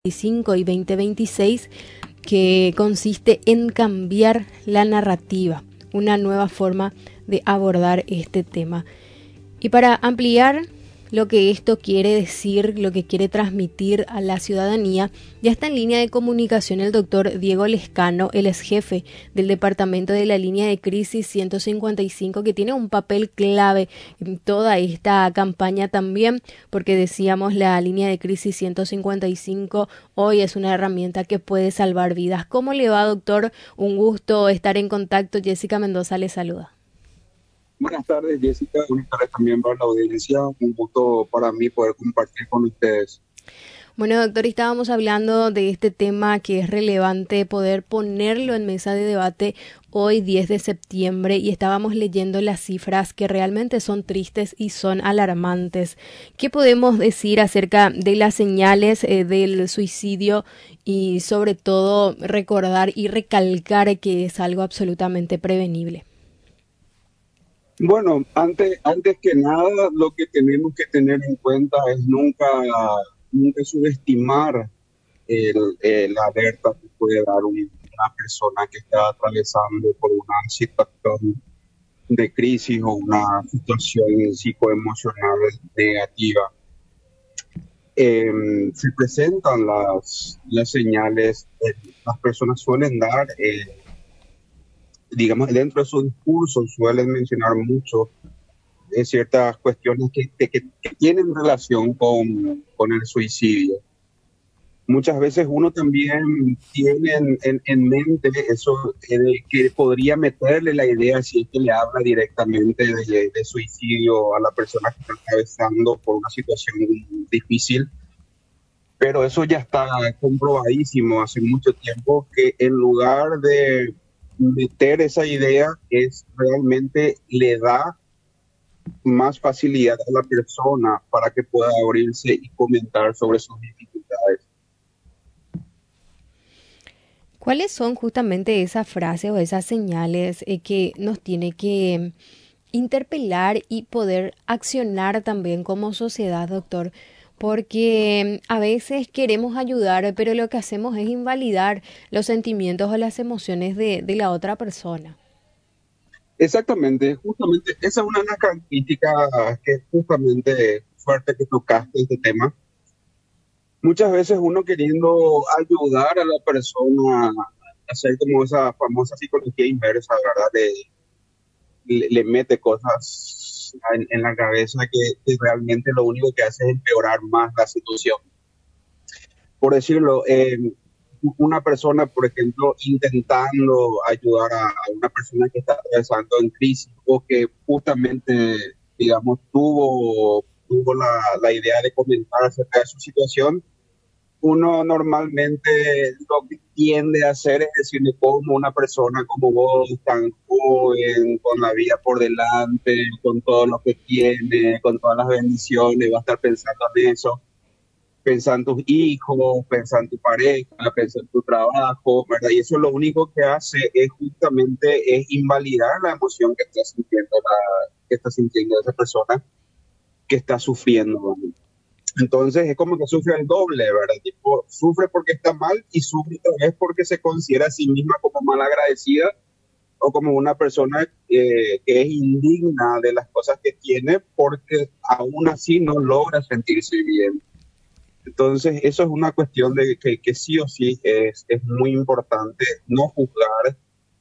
2025 y 2026, que consiste en cambiar la narrativa, una nueva forma de abordar este tema. Y para ampliar lo que esto quiere decir, lo que quiere transmitir a la ciudadanía, ya está en línea de comunicación el doctor Diego Lescano. Él es jefe del departamento de la línea de crisis 155, que tiene un papel clave en toda esta campaña también, porque decíamos, la línea de crisis 155 hoy es una herramienta que puede salvar vidas. ¿Cómo le va, doctor? Un gusto estar en contacto. Jessica Mendoza le saluda. Buenas tardes, Jessica. Buenas tardes también para la audiencia. Un gusto para mí poder compartir con ustedes. Bueno, doctor, estábamos hablando de este tema que es relevante poder ponerlo en mesa de debate hoy 10 de septiembre, y estábamos leyendo las cifras que realmente son tristes y son alarmantes. ¿Qué podemos decir acerca de las señales del suicidio y sobre todo recordar y recalcar que es algo absolutamente prevenible? Bueno, antes que nada, lo que tenemos que tener en cuenta es nunca subestimar la alerta que puede dar una persona que está atravesando por una situación de crisis o una situación psicoemocional negativa. Se presentan las señales, las personas suelen dar, digamos, dentro de su discurso suelen mencionar mucho ciertas cuestiones que tienen relación con el suicidio. Muchas veces uno también tiene en mente eso, que podría meterle la idea si es que le habla directamente de suicidio a la persona que está atravesando por una situación difícil, pero eso ya está comprobadísimo hace mucho tiempo, que en lugar de meter esa idea, es realmente le da más facilidad a la persona para que pueda abrirse y comentar sobre sus dificultades. ¿Cuáles son justamente esas frases o esas señales que nos tiene que interpelar y poder accionar también como sociedad, doctor? Porque a veces queremos ayudar, pero lo que hacemos es invalidar los sentimientos o las emociones de la otra persona. Exactamente, justamente esa es una de las características que es justamente fuerte que tocaste este tema. Muchas veces uno queriendo ayudar a la persona a hacer como esa famosa psicología inversa, ¿verdad? Le mete cosas en la cabeza que realmente lo único que hace es empeorar más la situación. Por decirlo, una persona, por ejemplo, intentando ayudar a una persona que está atravesando en crisis o que justamente, digamos, tuvo la idea de comentar acerca de su situación, uno normalmente lo que tiende a hacer es decirle cómo una persona como vos, tan joven, con la vida por delante, con todo lo que tiene, con todas las bendiciones, va a estar pensando en eso, pensa en tus hijos, pensa en tu pareja, pensa en tu trabajo, ¿verdad? Y eso lo único que hace es justamente es invalidar la emoción que está sintiendo esa persona que está sufriendo, ¿verdad? Entonces es como que sufre el doble, ¿verdad? Tipo, sufre porque está mal y sufre también porque se considera a sí misma como mal agradecida o como una persona que es indigna de las cosas que tiene porque aún así no logra sentirse bien. Entonces, eso es una cuestión de que sí o sí es muy importante no juzgar,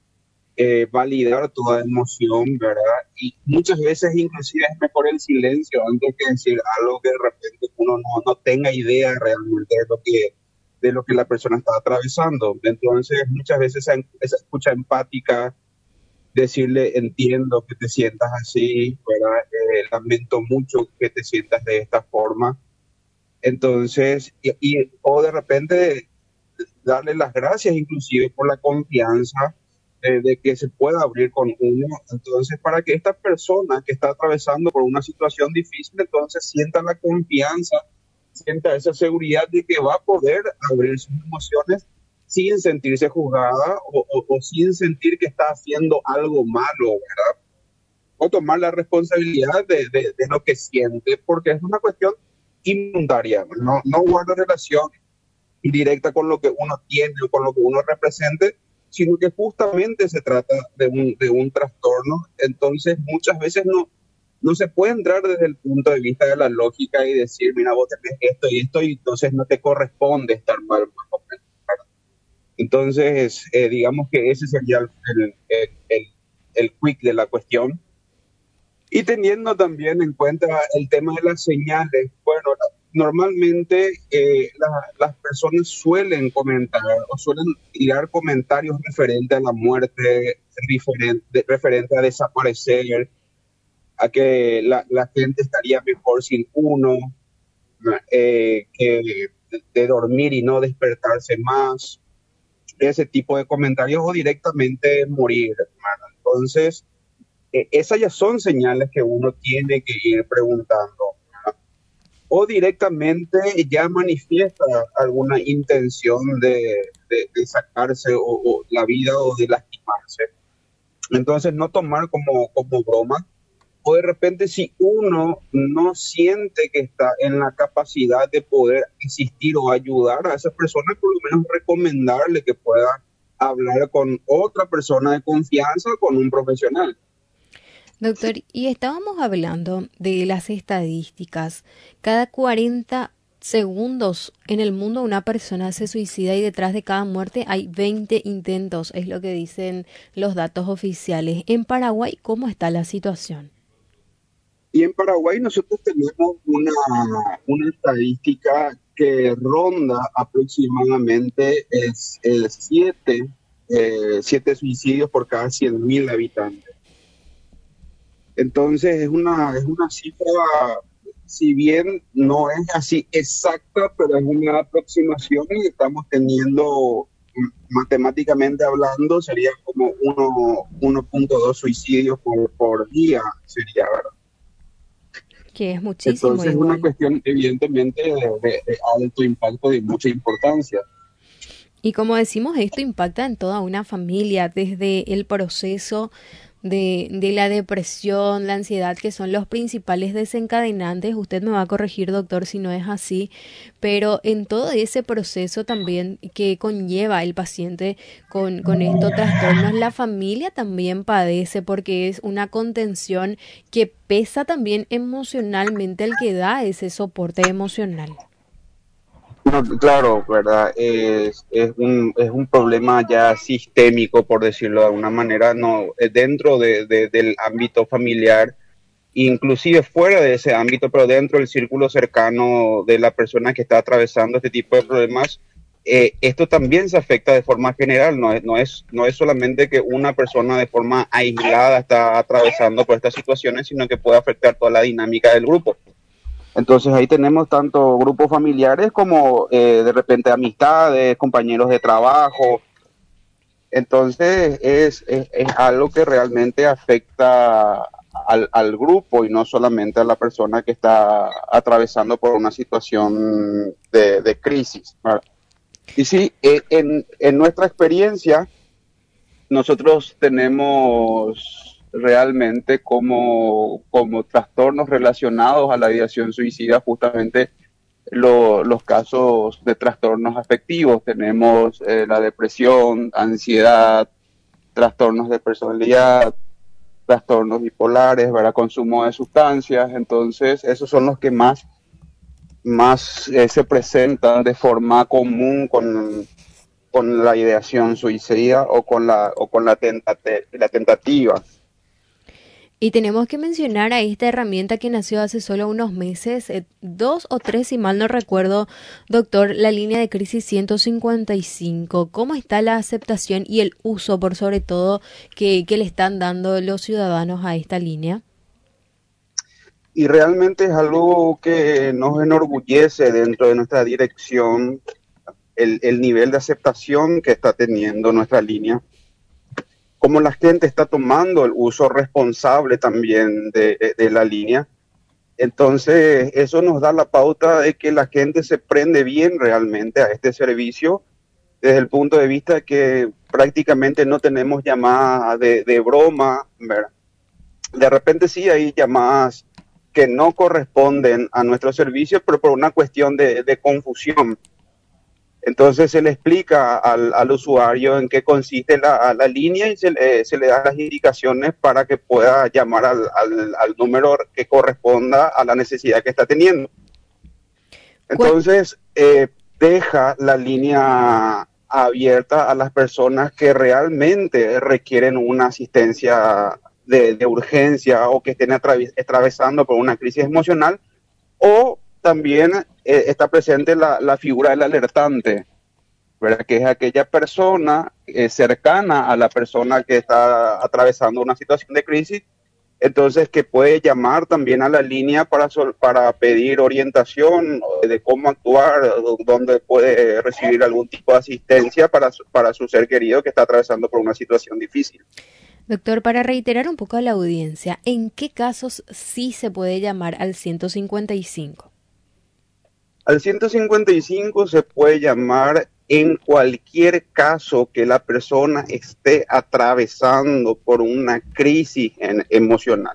validar toda emoción, ¿verdad? Y muchas veces inclusive es mejor el silencio antes que decir algo que de repente uno no tenga idea realmente de lo que la persona está atravesando. Entonces, muchas veces esa escucha empática, decirle entiendo que te sientas así, ¿verdad? Lamento mucho que te sientas de esta forma. Entonces, o de repente darle las gracias inclusive por la confianza de que se pueda abrir con uno. Entonces, para que esta persona que está atravesando por una situación difícil, entonces sienta la confianza, sienta esa seguridad de que va a poder abrir sus emociones sin sentirse juzgada o sin sentir que está haciendo algo malo, ¿verdad? O tomar la responsabilidad de lo que siente, porque es una cuestión involuntaria, no guarda relación directa con lo que uno tiene o con lo que uno represente, sino que justamente se trata de un trastorno. Entonces, muchas veces no se puede entrar desde el punto de vista de la lógica y decir, mira, vos tenés esto, y entonces no te corresponde estar mal, más o menos. Entonces, digamos que ese sería el quick de la cuestión. Y teniendo también en cuenta el tema de las señales, bueno, normalmente las personas suelen comentar o suelen tirar comentarios referentes a la muerte, referente a desaparecer, a que la gente estaría mejor sin uno, que de dormir y no despertarse más, ese tipo de comentarios, o directamente morir, hermano. Entonces, esas ya son señales que uno tiene que ir preguntando. O directamente ya manifiesta alguna intención de sacarse o la vida o de lastimarse. Entonces, no tomar como broma. O de repente, si uno no siente que está en la capacidad de poder asistir o ayudar a esa persona, por lo menos recomendarle que pueda hablar con otra persona de confianza, con un profesional. Doctor, y estábamos hablando de las estadísticas. Cada 40 segundos en el mundo una persona se suicida y detrás de cada muerte hay 20 intentos, es lo que dicen los datos oficiales. En Paraguay, ¿cómo está la situación? Y en Paraguay nosotros tenemos una estadística que ronda aproximadamente siete suicidios por cada 100.000 habitantes. Entonces es una cifra, si bien no es así exacta, pero es una aproximación y estamos teniendo, matemáticamente hablando, sería como 1.2 suicidios por día, sería, ¿verdad? Que es muchísimo Entonces es una igual. cuestión evidentemente de alto impacto y mucha importancia. Y como decimos, esto impacta en toda una familia, desde el proceso de la depresión, la ansiedad, que son los principales desencadenantes. Usted me va a corregir, doctor, si no es así, pero en todo ese proceso también que conlleva el paciente con estos trastornos, la familia también padece porque es una contención que pesa también emocionalmente el que da ese soporte emocional. No, claro, ¿verdad? Es un problema ya sistémico, por decirlo de alguna manera, no, dentro del ámbito familiar, inclusive fuera de ese ámbito, pero dentro del círculo cercano de la persona que está atravesando este tipo de problemas, esto también se afecta de forma general, no es solamente que una persona de forma aislada está atravesando por estas situaciones, sino que puede afectar toda la dinámica del grupo. Entonces ahí tenemos tanto grupos familiares como de repente amistades, compañeros de trabajo. Entonces es algo que realmente afecta al grupo y no solamente a la persona que está atravesando por una situación de crisis, ¿verdad? Y sí, en nuestra experiencia, nosotros tenemos realmente como trastornos relacionados a la ideación suicida justamente los casos de trastornos afectivos. Tenemos la depresión, ansiedad, trastornos de personalidad, trastornos bipolares, ¿verdad? Consumo de sustancias. Entonces, esos son los que más se presentan de forma común con la ideación suicida o con la tentativa. Y tenemos que mencionar a esta herramienta que nació hace solo unos meses, 2 o 3, si mal no recuerdo, doctor, la línea de crisis 155. ¿Cómo está la aceptación y el uso, por sobre todo, que le están dando los ciudadanos a esta línea? Y realmente es algo que nos enorgullece dentro de nuestra dirección, el nivel de aceptación que está teniendo nuestra línea, cómo la gente está tomando el uso responsable también de la línea. Entonces, eso nos da la pauta de que la gente se prende bien realmente a este servicio, desde el punto de vista que prácticamente no tenemos llamadas de broma, ¿verdad? De repente sí hay llamadas que no corresponden a nuestro servicio, pero por una cuestión de confusión. Entonces se le explica al usuario en qué consiste la línea y se le da las indicaciones para que pueda llamar al número que corresponda a la necesidad que está teniendo. ¿Cuál- Entonces, deja la línea abierta a las personas que realmente requieren una asistencia de urgencia o que estén atravesando por una crisis emocional, o también está presente la figura del alertante, ¿verdad? Que es aquella persona cercana a la persona que está atravesando una situación de crisis, entonces que puede llamar también a la línea para pedir orientación de cómo actuar, dónde puede recibir algún tipo de asistencia para su ser querido que está atravesando por una situación difícil. Doctor, para reiterar un poco a la audiencia, ¿en qué casos sí se puede llamar al 155? Al 155 se puede llamar en cualquier caso que la persona esté atravesando por una crisis emocional,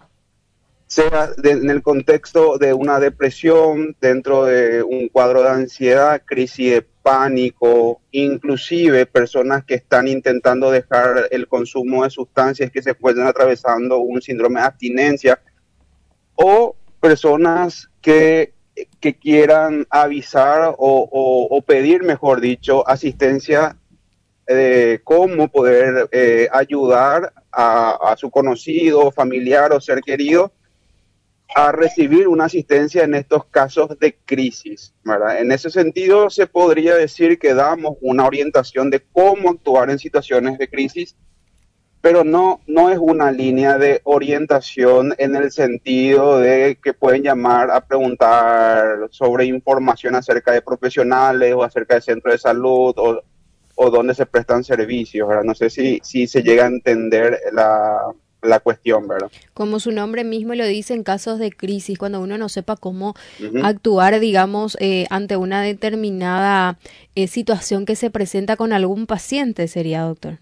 sea en el contexto de una depresión, dentro de un cuadro de ansiedad, crisis de pánico, inclusive personas que están intentando dejar el consumo de sustancias que se encuentran atravesando un síndrome de abstinencia, o personas que quieran avisar o pedir, mejor dicho, asistencia de cómo poder ayudar a su conocido, familiar o ser querido a recibir una asistencia en estos casos de crisis, ¿verdad? En ese sentido, se podría decir que damos una orientación de cómo actuar en situaciones de crisis, pero no es una línea de orientación en el sentido de que pueden llamar a preguntar sobre información acerca de profesionales o acerca de centros de salud o dónde se prestan servicios, ¿verdad? No sé si se llega a entender la cuestión, ¿verdad? Como su nombre mismo lo dice, en casos de crisis, cuando uno no sepa cómo Ujú. actuar, digamos, ante una determinada situación que se presenta con algún paciente, sería, doctor,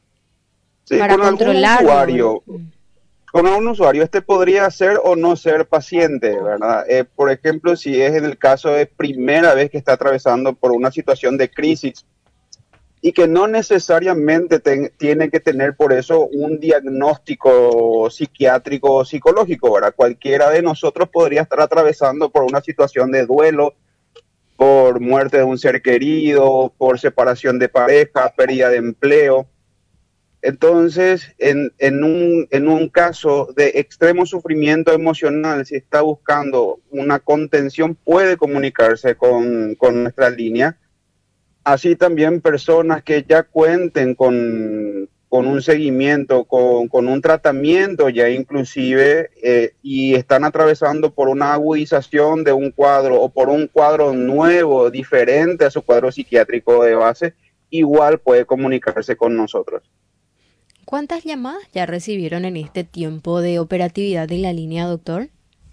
Sí, para controlarlo, ¿verdad? con algún usuario, este podría ser o no ser paciente, ¿verdad? Por ejemplo, si es en el caso de primera vez que está atravesando por una situación de crisis y que no necesariamente tiene que tener por eso un diagnóstico psiquiátrico o psicológico, ¿verdad? Cualquiera de nosotros podría estar atravesando por una situación de duelo, por muerte de un ser querido, por separación de pareja, pérdida de empleo. Entonces, en un caso de extremo sufrimiento emocional, si está buscando una contención, puede comunicarse con nuestra línea. Así también personas que ya cuenten con un seguimiento, con un tratamiento ya inclusive, y están atravesando por una agudización de un cuadro o por un cuadro nuevo, diferente a su cuadro psiquiátrico de base, igual puede comunicarse con nosotros. ¿Cuántas llamadas ya recibieron en este tiempo de operatividad de la línea, doctor?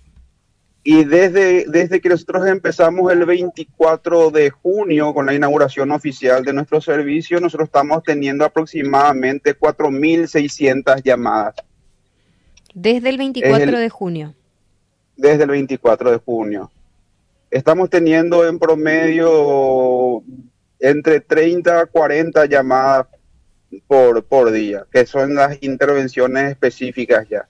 Y desde que nosotros empezamos el 24 de junio con la inauguración oficial de nuestro servicio, nosotros estamos teniendo aproximadamente 4.600 llamadas. Desde el Es 24 de junio. desde el 24 de junio. Estamos teniendo en promedio entre 30 a 40 llamadas por día, que son las intervenciones específicas ya.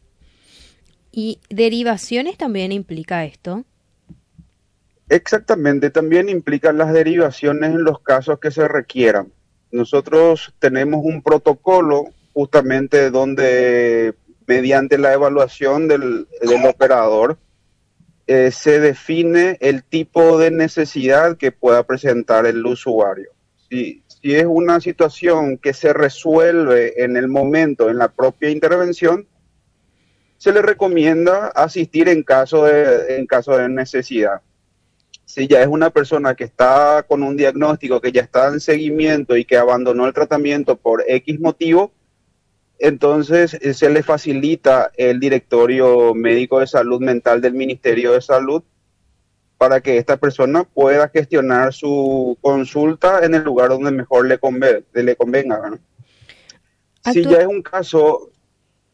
¿Y derivaciones también implica esto? Exactamente, también implican las derivaciones en los casos que se requieran. Nosotros tenemos un protocolo justamente donde mediante la evaluación del operador se define el tipo de necesidad que pueda presentar el usuario. Si es una situación que se resuelve en el momento, en la propia intervención, se le recomienda asistir en caso de necesidad. Si ya es una persona que está con un diagnóstico, que ya está en seguimiento y que abandonó el tratamiento por X motivo, entonces se le facilita el directorio médico de salud mental del Ministerio de Salud para que esta persona pueda gestionar su consulta en el lugar donde mejor le convenga, ¿no? Si Actu- ya es un caso,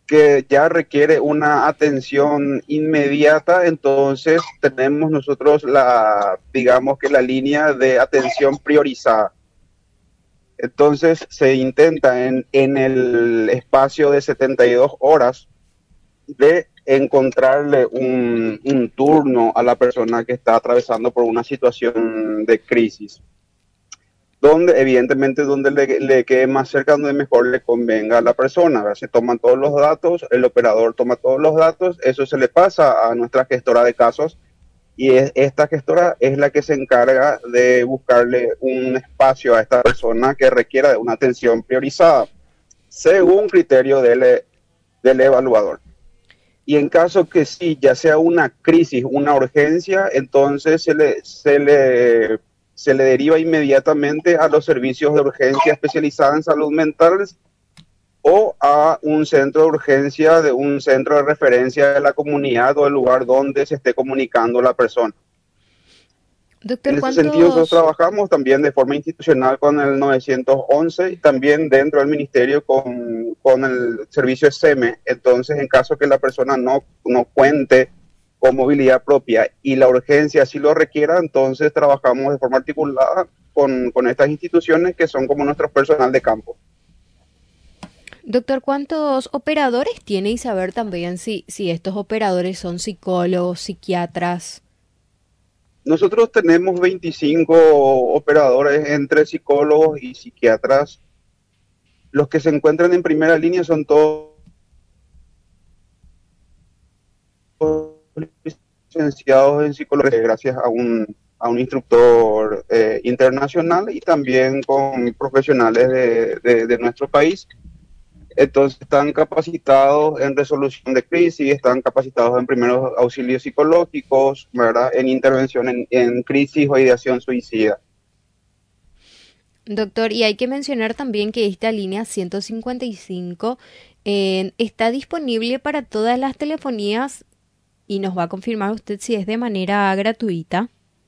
que ya requiere una atención inmediata, entonces tenemos nosotros digamos que la línea de atención priorizada. Entonces se intenta en el espacio de 72 horas de encontrarle un turno a la persona que está atravesando por una situación de crisis, donde evidentemente donde le quede más cerca, donde mejor le convenga a la persona. ¿Verdad? Se toman todos los datos, el operador toma todos los datos, eso se le pasa a nuestra gestora de casos y esta gestora es la que se encarga de buscarle un espacio a esta persona que requiera de una atención priorizada, según criterio del evaluador. Y en caso que sí, ya sea una crisis, una urgencia, entonces se le deriva inmediatamente a los servicios de urgencia especializada en salud mental o a un centro de urgencia de un centro de referencia de la comunidad o el lugar donde se esté comunicando la persona. Doctor, En ese sentido, nosotros ¿cuántos? trabajamos también de forma institucional con el 911 y también dentro del ministerio con el servicio SEME. Entonces, en caso que la persona no cuente con movilidad propia y la urgencia así lo requiera, entonces trabajamos de forma articulada con estas instituciones que son como nuestro personal de campo. Doctor, ¿cuántos operadores tiene y saber también si estos operadores son psicólogos, psiquiatras? Nosotros tenemos 25 operadores entre psicólogos y psiquiatras. Los que se encuentran en primera línea son todos licenciados en psicología gracias a un instructor internacional y también con profesionales de nuestro país. Entonces están capacitados en resolución de crisis, están capacitados en primeros auxilios psicológicos, ¿verdad? En intervención en crisis o ideación suicida. Doctor, y hay que mencionar también que esta línea 155 está disponible para todas las telefonías y nos va a confirmar usted si es de manera gratuita.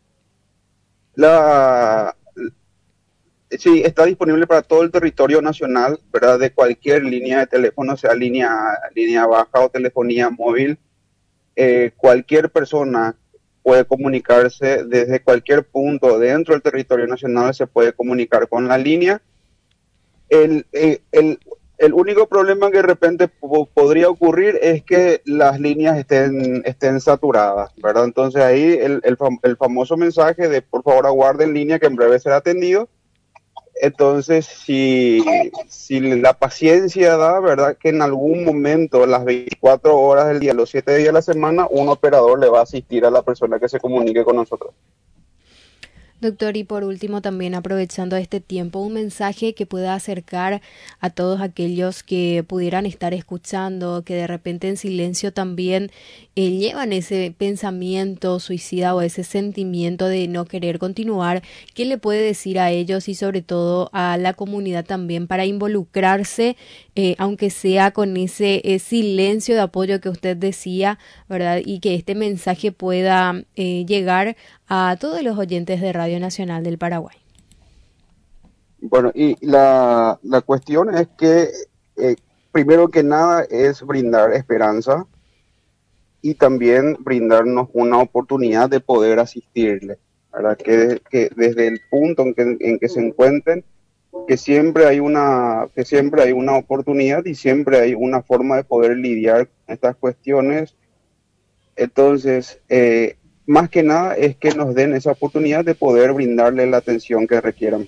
La, sí, está disponible para todo el territorio nacional, ¿verdad? De cualquier línea de teléfono, sea línea baja o telefonía móvil. Cualquier persona puede comunicarse desde cualquier punto dentro del territorio nacional, se puede comunicar con la línea. El, eh, el, el único problema que de repente podría ocurrir es que las líneas estén saturadas, ¿verdad? Entonces ahí el famoso mensaje de por favor aguarde en línea que en breve será atendido. Entonces, si la paciencia da, ¿verdad? Que en algún momento, las 24 horas del día, los 7 días de la semana, un operador le va a asistir a la persona que se comunique con nosotros. Doctor, y por último, también aprovechando este tiempo, un mensaje que pueda acercar a todos aquellos que pudieran estar escuchando, que de repente en silencio también llevan ese pensamiento suicida o ese sentimiento de no querer continuar. ¿Qué le puede decir a ellos y sobre todo a la comunidad también para involucrarse, aunque sea con ese silencio de apoyo que usted decía, ¿verdad? Y que este mensaje pueda llegar a todos los oyentes de Radio Nacional del Paraguay? Bueno, y la cuestión es que, eh, primero que nada, es brindar esperanza y también brindarnos una oportunidad de poder asistirle, ¿verdad? Que desde el punto en que se encuentren, que siempre hay una oportunidad y siempre hay una forma de poder lidiar con estas cuestiones. Entonces, más que nada es que nos den esa oportunidad de poder brindarle la atención que requieran.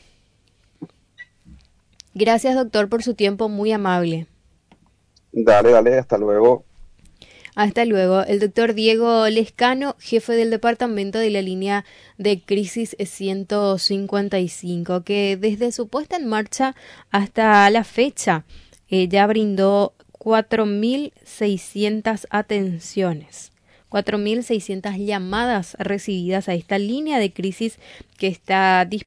Gracias, doctor, por su tiempo muy amable. Dale, dale, hasta luego. Hasta luego. El doctor Diego Lescano, jefe del departamento de la línea de crisis 155, que desde su puesta en marcha hasta la fecha ya brindó 4.600 atenciones. 4.600 llamadas recibidas a esta línea de crisis que está disponible